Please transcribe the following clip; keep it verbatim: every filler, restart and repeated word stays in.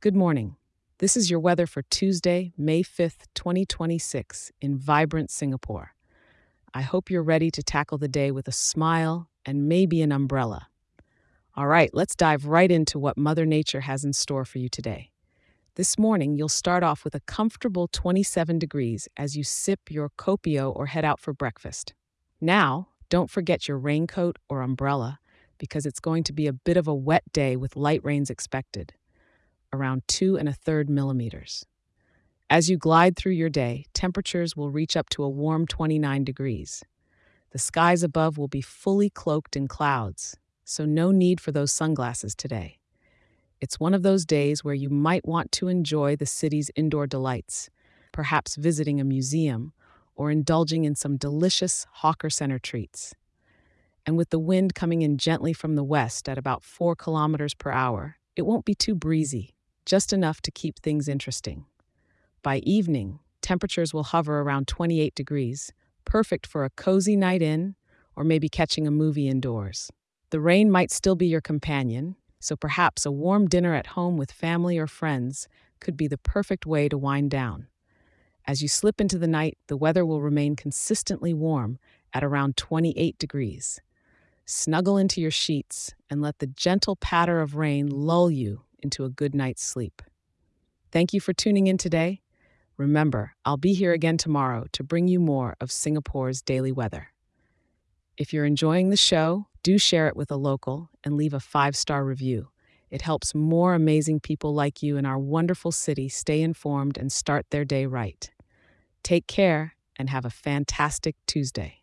Good morning. This is your weather for Tuesday, May fifth, twenty twenty-six, in vibrant Singapore. I hope you're ready to tackle the day with a smile and maybe an umbrella. All right, let's dive right into what Mother Nature has in store for you today. This morning, you'll start off with a comfortable twenty-seven degrees as you sip your copio or head out for breakfast. Now, don't forget your raincoat or umbrella because it's going to be a bit of a wet day with light rains expected, around two and a third millimeters. As you glide through your day, temperatures will reach up to a warm twenty-nine degrees. The skies above will be fully cloaked in clouds, so no need for those sunglasses today. It's one of those days where you might want to enjoy the city's indoor delights, perhaps visiting a museum or indulging in some delicious Hawker Center treats. And with the wind coming in gently from the west at about four kilometers per hour, it won't be too breezy, just enough to keep things interesting. By evening, temperatures will hover around twenty-eight degrees, perfect for a cozy night in or maybe catching a movie indoors. The rain might still be your companion, so perhaps a warm dinner at home with family or friends could be the perfect way to wind down. As you slip into the night, the weather will remain consistently warm at around twenty-eight degrees. Snuggle into your sheets and let the gentle patter of rain lull you into a good night's sleep. Thank you for tuning in today. Remember, I'll be here again tomorrow to bring you more of Singapore's daily weather. If you're enjoying the show, do share it with a local and leave a five-star review. It helps more amazing people like you in our wonderful city stay informed and start their day right. Take care and have a fantastic Tuesday.